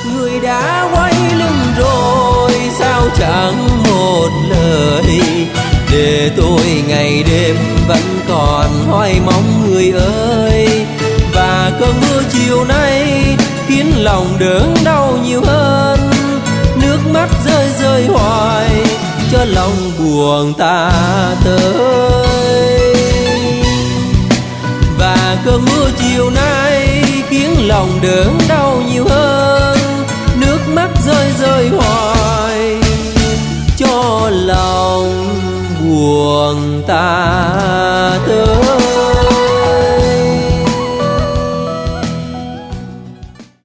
Người đã quay lưng rồi sao chẳng một lời, để tôi ngày đêm vẫn còn hoài mong người ơi. Và cơn mưa chiều nay khiến lòng đớn đau nhiều hơn, nước mắt rơi rơi hoài cho lòng buồn ta tới. Và cơn mưa chiều nay khiến lòng đớn đau nhiều hơn, nước mắt rơi rơi hoài